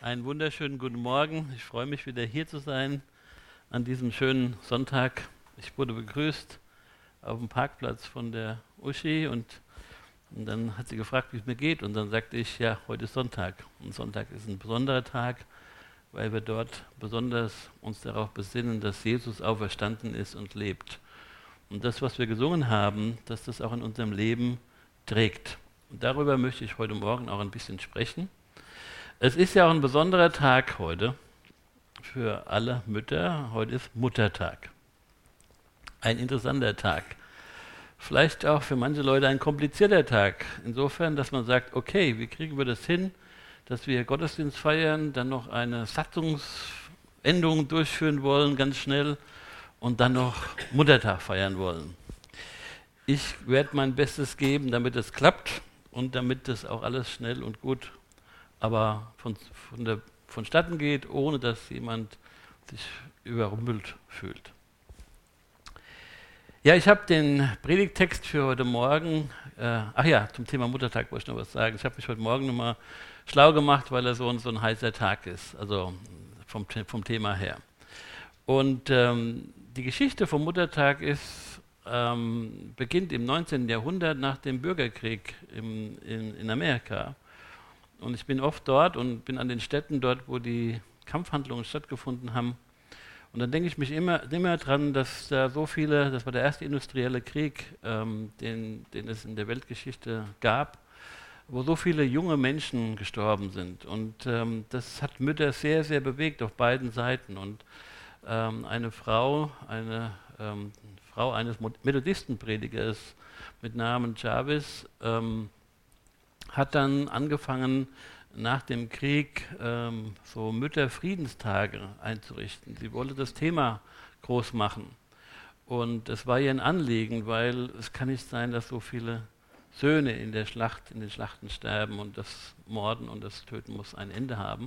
Einen wunderschönen guten Morgen. Ich freue mich wieder hier zu sein an diesem schönen Sonntag. Ich wurde begrüßt auf dem Parkplatz von der Uschi und dann hat sie gefragt, wie es mir geht. Und dann sagte ich, ja, heute ist Sonntag. Und Sonntag ist ein besonderer Tag, weil wir dort besonders uns darauf besinnen, dass Jesus auferstanden ist und lebt. Und das, was wir gesungen haben, dass das auch in unserem Leben trägt. Und darüber möchte ich heute Morgen auch ein bisschen sprechen. Es ist ja auch ein besonderer Tag heute für alle Mütter. Heute ist Muttertag. Ein interessanter Tag. Vielleicht auch für manche Leute ein komplizierter Tag. Insofern, dass man sagt, okay, wie kriegen wir das hin, dass wir Gottesdienst feiern, dann noch eine Satzungsänderung durchführen wollen, ganz schnell, und dann noch Muttertag feiern wollen. Ich werde mein Bestes geben, damit es klappt und damit das auch alles schnell und gut aber vonstatten geht, ohne dass jemand sich überrumpelt fühlt. Ja, ich habe den Predigttext für heute Morgen, zum Thema Muttertag wollte ich noch was sagen. Ich habe mich heute Morgen nochmal schlau gemacht, weil er so ein heißer Tag ist, also vom Thema her. Und die Geschichte vom Muttertag beginnt im 19. Jahrhundert nach dem Bürgerkrieg in Amerika. Und ich bin oft dort und bin an den Städten dort, wo die Kampfhandlungen stattgefunden haben. Und dann denke ich mich immer dran, dass da so viele, das war der erste industrielle Krieg, den es in der Weltgeschichte gab, wo so viele junge Menschen gestorben sind. Und das hat Mütter sehr, sehr bewegt auf beiden Seiten. Und eine Frau eines Methodistenpredigers mit Namen Jarvis, hat dann angefangen, nach dem Krieg so Mütterfriedenstage einzurichten. Sie wollte das Thema groß machen. Und es war ihr ein Anliegen, weil es kann nicht sein, dass so viele Söhne in den Schlachten sterben, und das Morden und das Töten muss ein Ende haben.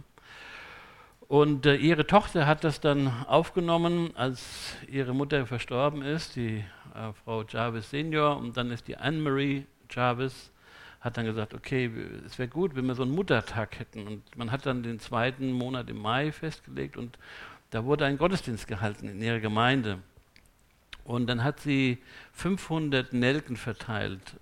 Und ihre Tochter hat das dann aufgenommen, als ihre Mutter verstorben ist, die Frau Jarvis Senior, und dann ist die Anne-Marie Jarvis, hat dann gesagt, okay, es wäre gut, wenn wir so einen Muttertag hätten. Und man hat dann den zweiten Monat im Mai festgelegt und da wurde ein Gottesdienst gehalten in ihrer Gemeinde. Und dann hat sie 500 Nelken verteilt,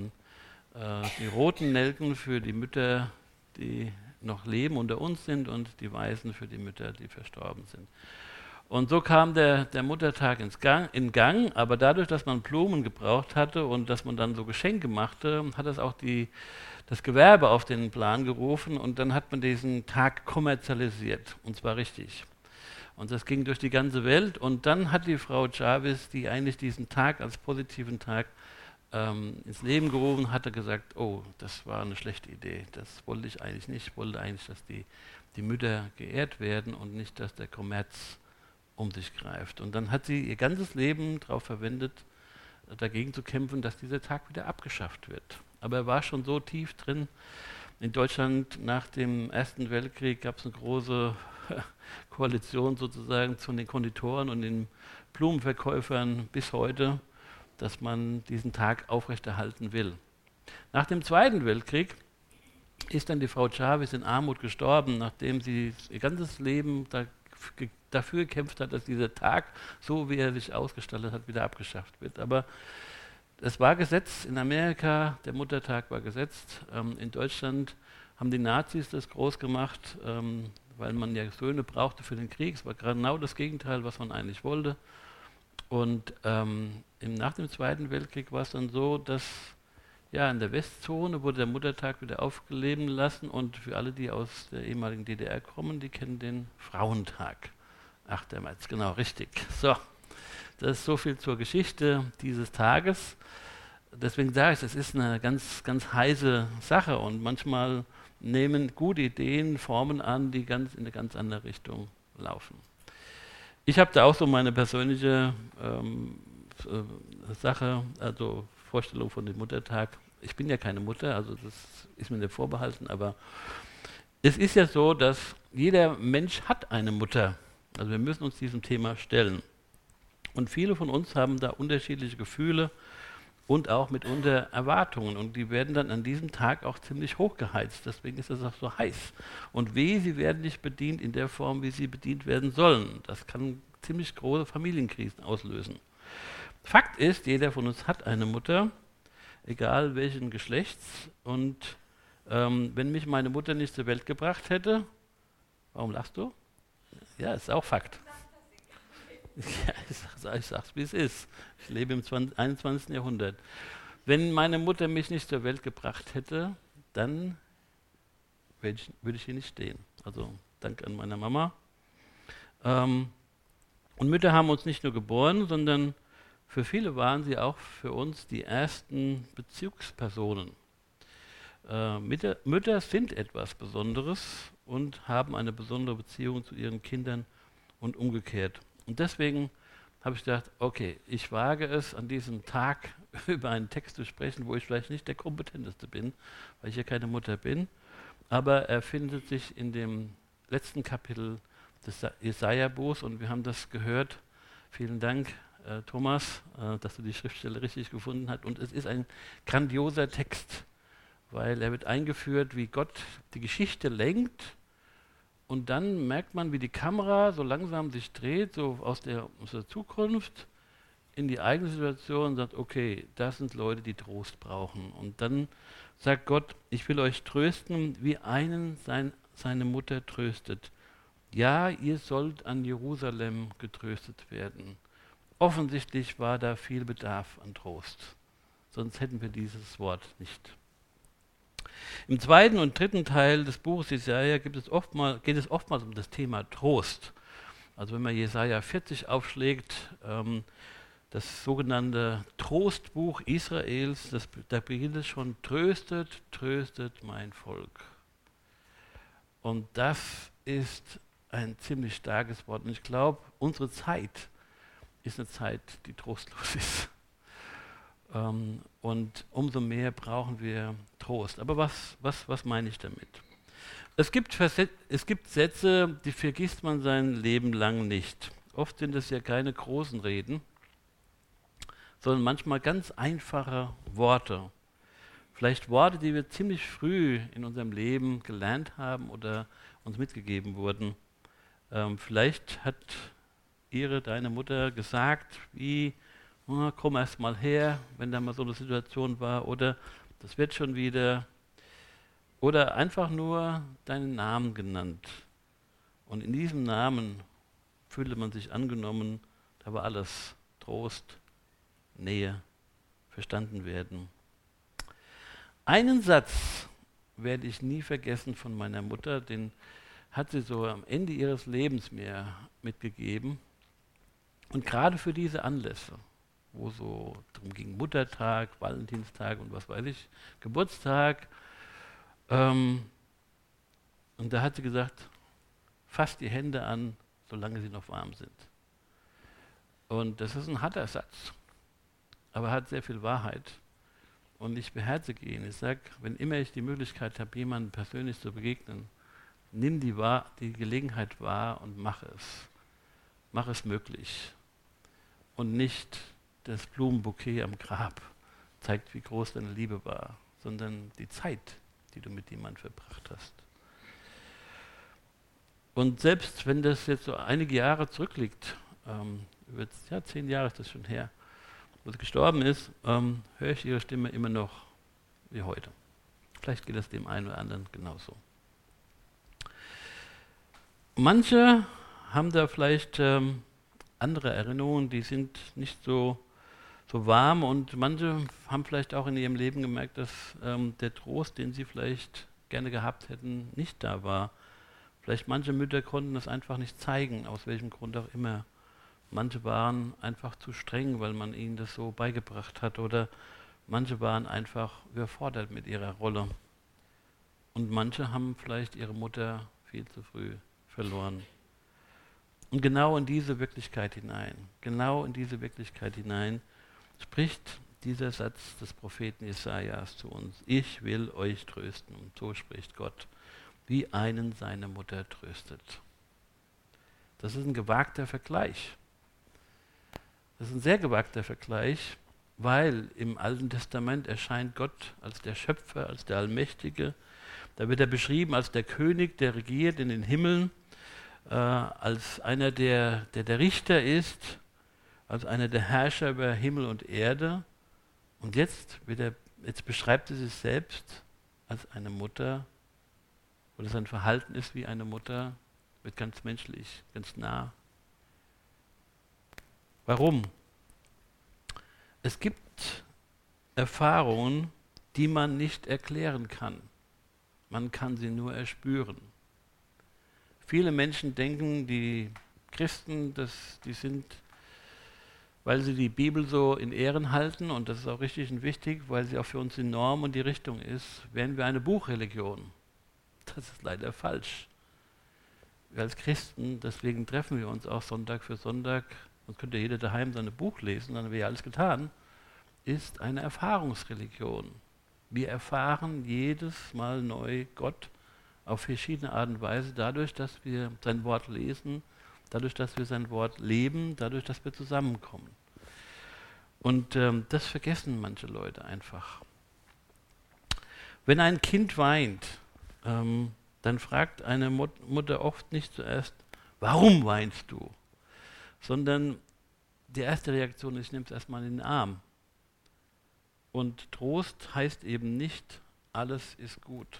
die roten Nelken für die Mütter, die noch leben unter uns sind, und die weißen für die Mütter, die verstorben sind. Und so kam der Muttertag in Gang, aber dadurch, dass man Blumen gebraucht hatte und dass man dann so Geschenke machte, hat das auch das Gewerbe auf den Plan gerufen, und dann hat man diesen Tag kommerzialisiert, und zwar richtig. Und das ging durch die ganze Welt, und dann hat die Frau Jarvis, die eigentlich diesen Tag als positiven Tag ins Leben gerufen hatte, gesagt, oh, das war eine schlechte Idee, das wollte ich eigentlich nicht. Ich wollte eigentlich, dass die Mütter geehrt werden und nicht, dass der Kommerz um sich greift. Und dann hat sie ihr ganzes Leben darauf verwendet, dagegen zu kämpfen, dass dieser Tag wieder abgeschafft wird. Aber er war schon so tief drin. In Deutschland nach dem Ersten Weltkrieg gab es eine große Koalition sozusagen zu den Konditoren und den Blumenverkäufern bis heute, dass man diesen Tag aufrechterhalten will. Nach dem Zweiten Weltkrieg ist dann die Frau Jarvis in Armut gestorben, nachdem sie ihr ganzes Leben dafür gekämpft hat, dass dieser Tag, so wie er sich ausgestaltet hat, wieder abgeschafft wird. Aber es war Gesetz in Amerika, der Muttertag war gesetzt. In Deutschland haben die Nazis das groß gemacht, weil man ja Söhne brauchte für den Krieg. Es war genau das Gegenteil, was man eigentlich wollte. Und nach dem Zweiten Weltkrieg war es dann so, dass in der Westzone wurde der Muttertag wieder aufleben lassen, und für alle, die aus der ehemaligen DDR kommen, die kennen den Frauentag. 8. März, genau, richtig. So, das ist so viel zur Geschichte dieses Tages. Deswegen sage ich, es ist eine ganz, ganz heiße Sache, und manchmal nehmen gute Ideen Formen an, die in eine ganz andere Richtung laufen. Ich habe da auch so meine persönliche Sache, also Vorstellung von dem Muttertag. Ich bin ja keine Mutter, also das ist mir nicht vorbehalten, aber es ist ja so, dass jeder Mensch hat eine Mutter. Also wir müssen uns diesem Thema stellen. Und viele von uns haben da unterschiedliche Gefühle und auch mitunter Erwartungen. Und die werden dann an diesem Tag auch ziemlich hochgeheizt. Deswegen ist es auch so heiß. Und wehe, sie werden nicht bedient in der Form, wie sie bedient werden sollen. Das kann ziemlich große Familienkrisen auslösen. Fakt ist, jeder von uns hat eine Mutter, egal welchen Geschlechts. Und wenn mich meine Mutter nicht zur Welt gebracht hätte, warum lachst du? Ja, ist auch Fakt. Ja, ich sag's, wie es ist. Ich lebe im 21. Jahrhundert. Wenn meine Mutter mich nicht zur Welt gebracht hätte, dann würde ich hier nicht stehen. Also Dank an meiner Mama. Und Mütter haben uns nicht nur geboren, sondern für viele waren sie auch für uns die ersten Bezugspersonen. Mütter sind etwas Besonderes und haben eine besondere Beziehung zu ihren Kindern und umgekehrt. Und deswegen habe ich gedacht, okay, ich wage es an diesem Tag über einen Text zu sprechen, wo ich vielleicht nicht der Kompetenteste bin, weil ich ja keine Mutter bin, aber er findet sich in dem letzten Kapitel des Jesaja-Buchs und wir haben das gehört. Vielen Dank, Thomas, dass du die Schriftstelle richtig gefunden hast. Und es ist ein grandioser Text, weil er wird eingeführt, wie Gott die Geschichte lenkt. Und dann merkt man, wie die Kamera so langsam sich dreht, so aus der Zukunft in die eigene Situation und sagt, okay, das sind Leute, die Trost brauchen. Und dann sagt Gott, ich will euch trösten, wie einen seine Mutter tröstet. Ja, ihr sollt an Jerusalem getröstet werden. Offensichtlich war da viel Bedarf an Trost. Sonst hätten wir dieses Wort nicht. Im zweiten und dritten Teil des Buches Jesaja geht es oftmals um das Thema Trost. Also wenn man Jesaja 40 aufschlägt, das sogenannte Trostbuch Israels, da beginnt es schon, tröstet, tröstet mein Volk. Und das ist ein ziemlich starkes Wort. Und ich glaube, unsere Zeit ist eine Zeit, die trostlos ist. Und umso mehr brauchen wir Trost. Aber was meine ich damit? Es gibt Sätze, die vergisst man sein Leben lang nicht. Oft sind es ja keine großen Reden, sondern manchmal ganz einfache Worte. Vielleicht Worte, die wir ziemlich früh in unserem Leben gelernt haben oder uns mitgegeben wurden. Vielleicht hat deine Mutter gesagt, wie komm erst mal her, wenn da mal so eine Situation war, oder das wird schon wieder, oder einfach nur deinen Namen genannt. Und in diesem Namen fühlte man sich angenommen, da war alles Trost, Nähe, verstanden werden. Einen Satz werde ich nie vergessen von meiner Mutter, den hat sie so am Ende ihres Lebens mir mitgegeben. Und gerade für diese Anlässe, wo so darum ging, Muttertag, Valentinstag und was weiß ich, Geburtstag. Und da hat sie gesagt, fasst die Hände an, solange sie noch warm sind. Und das ist ein harter Satz, aber hat sehr viel Wahrheit. Und ich beherzige ihn. Ich sage, wenn immer ich die Möglichkeit habe, jemandem persönlich zu begegnen, nimm die Gelegenheit wahr und mach es. Mach es möglich. Und nicht das Blumenbouquet am Grab zeigt, wie groß deine Liebe war, sondern die Zeit, die du mit jemandem verbracht hast. Und selbst wenn das jetzt so einige Jahre zurückliegt, über 10 Jahre ist das schon her, wo sie gestorben ist, höre ich ihre Stimme immer noch wie heute. Vielleicht geht das dem einen oder anderen genauso. Manche haben da vielleicht andere Erinnerungen, die sind nicht so warm, und manche haben vielleicht auch in ihrem Leben gemerkt, dass der Trost, den sie vielleicht gerne gehabt hätten, nicht da war. Vielleicht manche Mütter konnten das einfach nicht zeigen, aus welchem Grund auch immer. Manche waren einfach zu streng, weil man ihnen das so beigebracht hat, oder manche waren einfach überfordert mit ihrer Rolle. Und manche haben vielleicht ihre Mutter viel zu früh verloren. Und genau in diese Wirklichkeit hinein, spricht dieser Satz des Propheten Jesajas zu uns. Ich will euch trösten. Und so spricht Gott, wie einen seine Mutter tröstet. Das ist ein gewagter Vergleich. Das ist ein sehr gewagter Vergleich, weil im Alten Testament erscheint Gott als der Schöpfer, als der Allmächtige. Da wird er beschrieben als der König, der regiert in den Himmeln, als einer, der Richter ist, als einer der Herrscher über Himmel und Erde. Und jetzt beschreibt er sich selbst als eine Mutter, oder sein Verhalten ist wie eine Mutter, wird ganz menschlich, ganz nah. Warum? Es gibt Erfahrungen, die man nicht erklären kann. Man kann sie nur erspüren. Viele Menschen denken, die Christen, die sind, weil sie die Bibel so in Ehren halten, und das ist auch richtig und wichtig, weil sie auch für uns die Norm und die Richtung ist, wären wir eine Buchreligion. Das ist leider falsch. Wir als Christen, deswegen treffen wir uns auch Sonntag für Sonntag, und könnte jeder daheim sein Buch lesen, dann wäre alles getan, ist eine Erfahrungsreligion. Wir erfahren jedes Mal neu Gott auf verschiedene Art und Weise, dadurch, dass wir sein Wort lesen, dadurch, dass wir sein Wort leben, dadurch, dass wir zusammenkommen. Und das vergessen manche Leute einfach. Wenn ein Kind weint, dann fragt eine Mutter oft nicht zuerst, warum weinst du? Sondern die erste Reaktion ist, ich nehme es erstmal in den Arm. Und Trost heißt eben nicht, alles ist gut.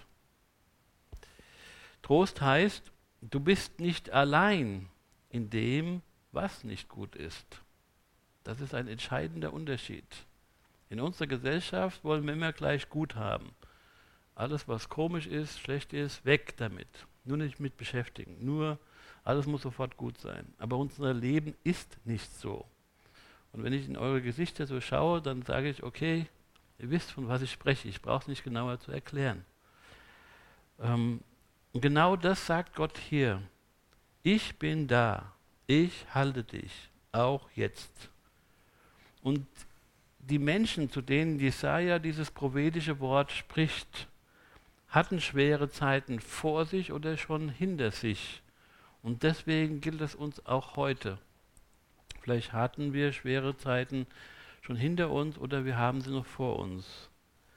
Trost heißt, du bist nicht allein in dem, was nicht gut ist. Das ist ein entscheidender Unterschied. In unserer Gesellschaft wollen wir immer gleich gut haben. Alles, was komisch ist, schlecht ist, weg damit. Nur nicht mit beschäftigen. Nur alles muss sofort gut sein. Aber unser Leben ist nicht so. Und wenn ich in eure Gesichter so schaue, dann sage ich, okay, ihr wisst, von was ich spreche. Ich brauche es nicht genauer zu erklären. Und genau das sagt Gott hier. Ich bin da. Ich halte dich. Auch jetzt. Und die Menschen, zu denen Jesaja dieses prophetische Wort spricht, hatten schwere Zeiten vor sich oder schon hinter sich. Und deswegen gilt es uns auch heute. Vielleicht hatten wir schwere Zeiten schon hinter uns oder wir haben sie noch vor uns.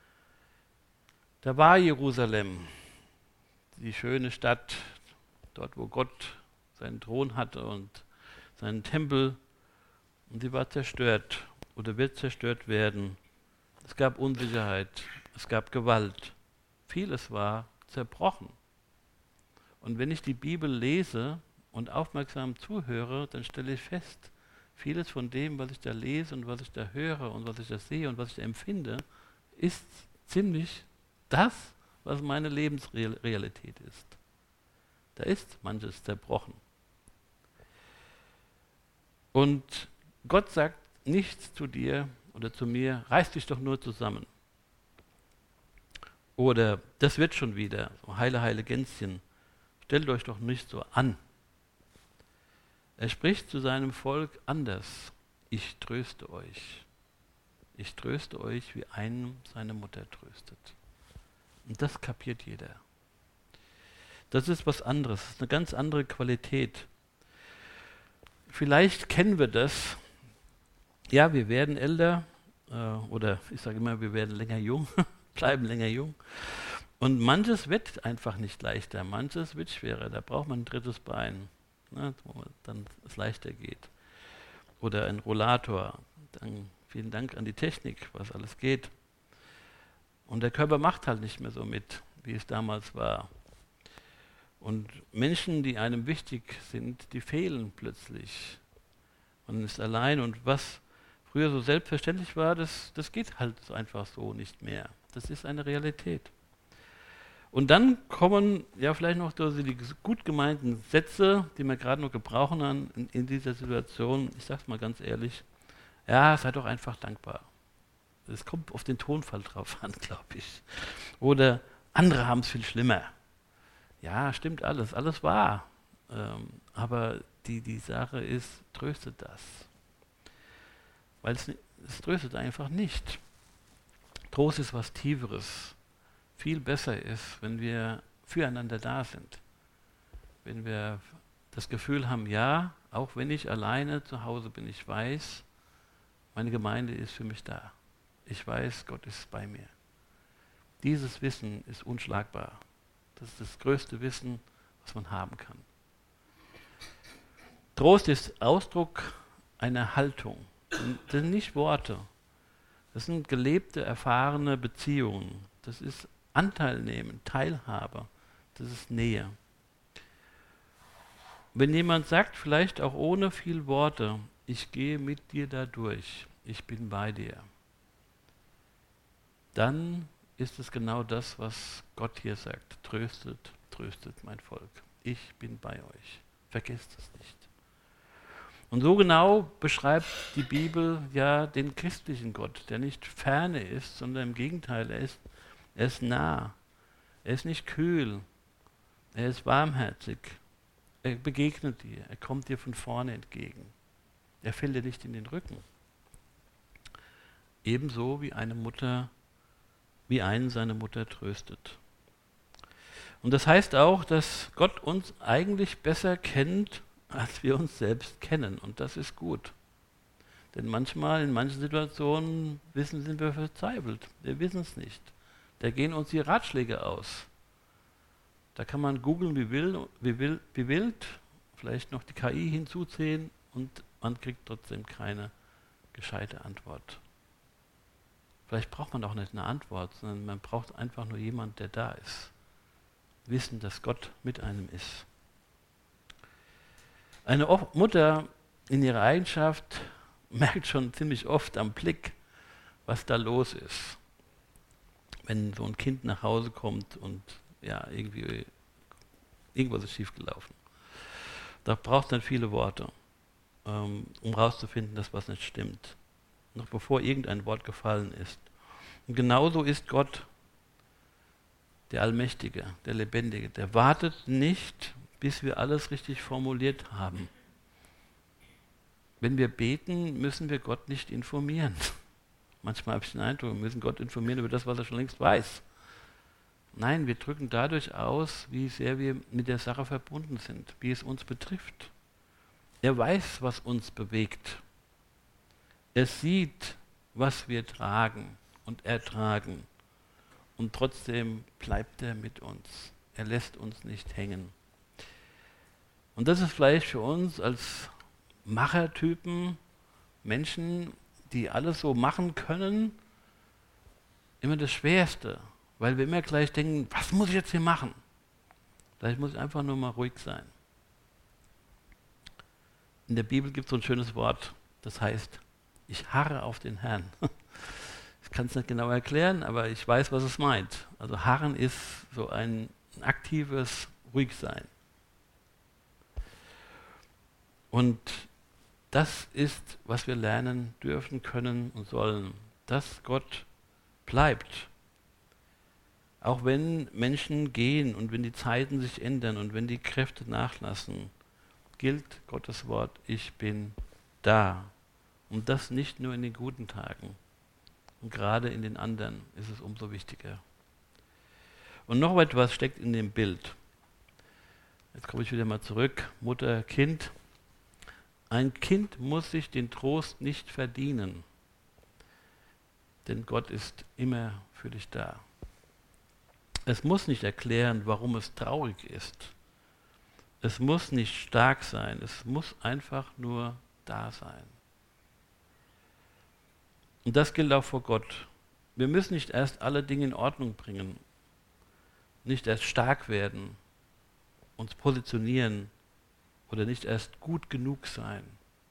Da war Jerusalem, die schöne Stadt, dort wo Gott seinen Thron hatte und seinen Tempel, und die war zerstört oder wird zerstört werden. Es gab Unsicherheit, es gab Gewalt, vieles war zerbrochen. Und wenn ich die Bibel lese und aufmerksam zuhöre, dann stelle ich fest, vieles von dem, was ich da lese und was ich da höre und was ich da sehe und was ich da empfinde, ist ziemlich das, was meine Lebensrealität ist. Da ist manches zerbrochen. Und Gott sagt nichts zu dir oder zu mir, reiß dich doch nur zusammen. Oder das wird schon wieder, so heile, heile Gänschen. Stellt euch doch nicht so an. Er spricht zu seinem Volk anders. Ich tröste euch. Ich tröste euch, wie einem seine Mutter tröstet. Und das kapiert jeder. Das ist was anderes, das ist eine ganz andere Qualität. Vielleicht kennen wir das. Ja, wir werden älter, oder ich sage immer, wir werden länger jung, bleiben länger jung. Und manches wird einfach nicht leichter, manches wird schwerer. Da braucht man ein drittes Bein, ne, wo dann es leichter geht. Oder ein Rollator. Dann vielen Dank an die Technik, was alles geht. Und der Körper macht halt nicht mehr so mit, wie es damals war. Und Menschen, die einem wichtig sind, die fehlen plötzlich. Man ist allein, und was früher so selbstverständlich war, das geht halt einfach so nicht mehr. Das ist eine Realität. Und dann kommen ja vielleicht noch die gut gemeinten Sätze, die wir gerade noch gebrauchen in dieser Situation. Ich sage es mal ganz ehrlich, ja, sei doch einfach dankbar. Es kommt auf den Tonfall drauf an, glaube ich. Oder andere haben es viel schlimmer. Ja, stimmt alles wahr. Aber die Sache ist, tröstet das. Weil es tröstet einfach nicht. Trost ist was Tieferes. Viel besser ist, wenn wir füreinander da sind. Wenn wir das Gefühl haben, ja, auch wenn ich alleine zu Hause bin, ich weiß, Meine Gemeinde ist für mich da. Ich weiß, Gott ist bei mir. Dieses Wissen ist unschlagbar. Das ist das größte Wissen, was man haben kann. Trost ist Ausdruck einer Haltung. Das sind nicht Worte. Das sind gelebte, erfahrene Beziehungen. Das ist Anteil nehmen, Teilhabe. Das ist Nähe. Wenn jemand sagt, vielleicht auch ohne viel Worte, ich gehe mit dir da durch, ich bin bei dir, dann ist es genau das, was Gott hier sagt. Tröstet, tröstet mein Volk. Ich bin bei euch. Vergesst es nicht. Und so genau beschreibt die Bibel ja den christlichen Gott, der nicht ferne ist, sondern im Gegenteil, er ist nah. Er ist nicht kühl. Er ist warmherzig. Er begegnet dir. Er kommt dir von vorne entgegen. Er fällt dir nicht in den Rücken. Ebenso wie eine Mutter, wie einen seine Mutter tröstet. Und das heißt auch, dass Gott uns eigentlich besser kennt, als wir uns selbst kennen. Und das ist gut. Denn manchmal, in manchen Situationen, sind wir verzweifelt. Wir wissen es nicht. Da gehen uns die Ratschläge aus. Da kann man googeln, wie wild, vielleicht noch die KI hinzuziehen und man kriegt trotzdem keine gescheite Antwort. Vielleicht braucht man auch nicht eine Antwort, sondern man braucht einfach nur jemanden, der da ist. Wissen, dass Gott mit einem ist. Eine Mutter in ihrer Eigenschaft merkt schon ziemlich oft am Blick, was da los ist. Wenn so ein Kind nach Hause kommt und ja, irgendwas ist schiefgelaufen. Da braucht es dann viele Worte, um herauszufinden, dass was nicht stimmt. Noch bevor irgendein Wort gefallen ist. Und genauso ist Gott, der Allmächtige, der Lebendige. Der wartet nicht, bis wir alles richtig formuliert haben. Wenn wir beten, müssen wir Gott nicht informieren. Manchmal habe ich den Eindruck, wir müssen Gott informieren über das, was er schon längst weiß. Nein, wir drücken dadurch aus, wie sehr wir mit der Sache verbunden sind, wie es uns betrifft. Er weiß, was uns bewegt. Er sieht, was wir tragen und ertragen. Und trotzdem bleibt er mit uns. Er lässt uns nicht hängen. Und das ist vielleicht für uns als Machertypen, Menschen, die alles so machen können, immer das Schwerste. Weil wir immer gleich denken, was muss ich jetzt hier machen? Vielleicht muss ich einfach nur mal ruhig sein. In der Bibel gibt es so ein schönes Wort, das heißt, ich harre auf den Herrn. Ich kann es nicht genau erklären, aber ich weiß, was es meint. Also harren ist so ein aktives Ruhigsein. Und das ist, was wir lernen dürfen, können und sollen. Dass Gott bleibt. Auch wenn Menschen gehen und wenn die Zeiten sich ändern und wenn die Kräfte nachlassen, gilt Gottes Wort, ich bin da. Und das nicht nur in den guten Tagen. Und gerade in den anderen ist es umso wichtiger. Und noch etwas steckt in dem Bild. Jetzt komme ich wieder mal zurück. Mutter, Kind. Ein Kind muss sich den Trost nicht verdienen. Denn Gott ist immer für dich da. Es muss nicht erklären, warum es traurig ist. Es muss nicht stark sein. Es muss einfach nur da sein. Und das gilt auch vor Gott. Wir müssen nicht erst alle Dinge in Ordnung bringen, nicht erst stark werden, uns positionieren oder nicht erst gut genug sein.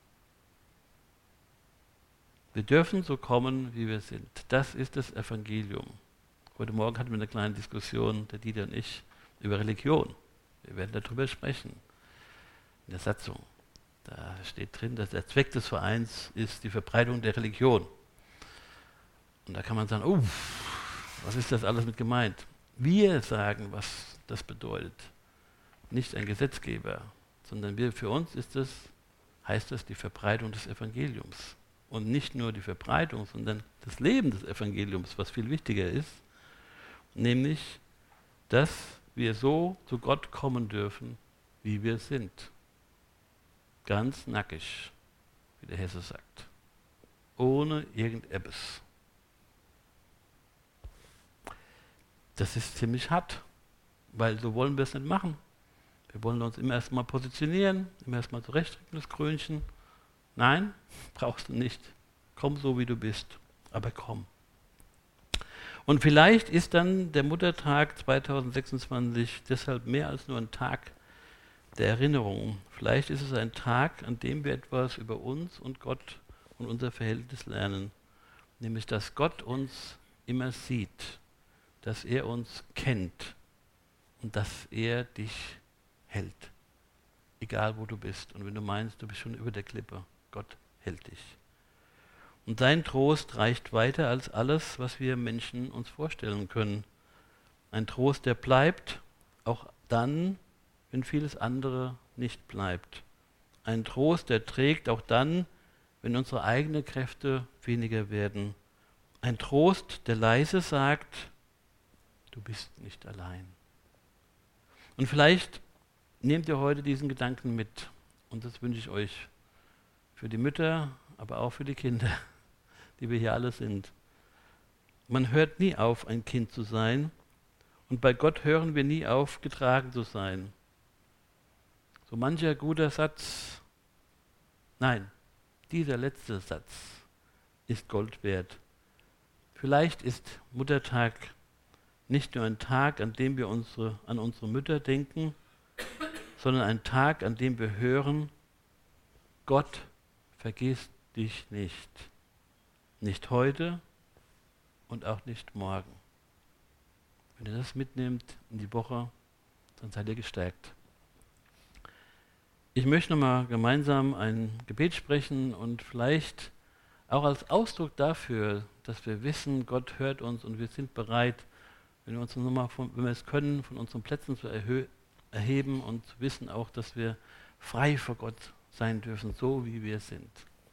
Wir dürfen so kommen, wie wir sind. Das ist das Evangelium. Heute Morgen hatten wir eine kleine Diskussion, der Dieter und ich, über Religion. Wir werden darüber sprechen, in der Satzung. Da steht drin, dass der Zweck des Vereins ist die Verbreitung der Religion. Und da kann man sagen, was ist das alles mit gemeint? Wir sagen, was das bedeutet. Nicht ein Gesetzgeber, sondern für uns heißt das die Verbreitung des Evangeliums. Und nicht nur die Verbreitung, sondern das Leben des Evangeliums, was viel wichtiger ist, nämlich, dass wir so zu Gott kommen dürfen, wie wir sind. Ganz nackig, wie der Hesse sagt. ohne irgendetwas. Das ist ziemlich hart, weil so wollen wir es nicht machen. Wir wollen uns immer erstmal positionieren, immer erstmal zurechtrücken, das Krönchen. Nein, brauchst du nicht. Komm so, wie du bist, aber komm. Und vielleicht ist dann der Muttertag 2026 deshalb mehr als nur ein Tag der Erinnerung. Vielleicht ist es ein Tag, an dem wir etwas über uns und Gott und unser Verhältnis lernen. Nämlich, dass Gott uns immer sieht, dass er uns kennt und dass er dich hält. Egal wo du bist. Und wenn du meinst, du bist schon über der Klippe, Gott hält dich. Und sein Trost reicht weiter als alles, was wir Menschen uns vorstellen können. Ein Trost, der bleibt, auch dann, wenn vieles andere nicht bleibt. Ein Trost, der trägt auch dann, wenn unsere eigenen Kräfte weniger werden. Ein Trost, der leise sagt, du bist nicht allein. Und vielleicht nehmt ihr heute diesen Gedanken mit. Und das wünsche ich euch für die Mütter, aber auch für die Kinder, die wir hier alle sind. Man hört nie auf, ein Kind zu sein. Und bei Gott hören wir nie auf, getragen zu sein. So mancher guter Satz, nein, dieser letzte Satz ist Gold wert. Vielleicht ist Muttertag nicht nur ein Tag, an dem wir an unsere Mütter denken, sondern ein Tag, an dem wir hören, Gott vergisst dich nicht. Nicht heute und auch nicht morgen. Wenn ihr das mitnehmt in die Woche, dann seid ihr gestärkt. Ich möchte nochmal gemeinsam ein Gebet sprechen und vielleicht auch als Ausdruck dafür, dass wir wissen, Gott hört uns und wir sind bereit, wenn wir uns nochmal, wenn wir es können, von unseren Plätzen zu erheben und wissen auch, dass wir frei vor Gott sein dürfen, so wie wir sind.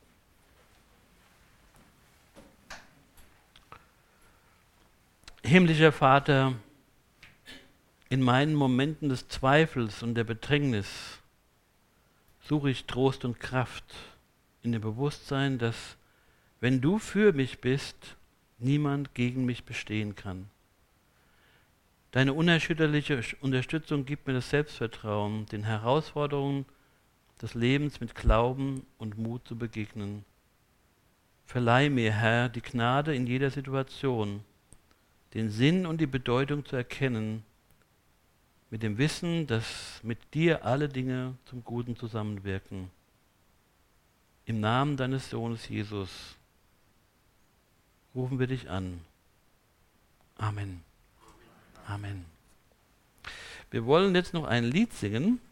Himmlischer Vater, in meinen Momenten des Zweifels und der Bedrängnis suche ich Trost und Kraft in dem Bewusstsein, dass, wenn du für mich bist, niemand gegen mich bestehen kann. Deine unerschütterliche Unterstützung gibt mir das Selbstvertrauen, den Herausforderungen des Lebens mit Glauben und Mut zu begegnen. Verleih mir, Herr, die Gnade in jeder Situation, den Sinn und die Bedeutung zu erkennen, mit dem Wissen, dass mit dir alle Dinge zum Guten zusammenwirken. Im Namen deines Sohnes Jesus rufen wir dich an. Amen. Amen. Wir wollen jetzt noch ein Lied singen.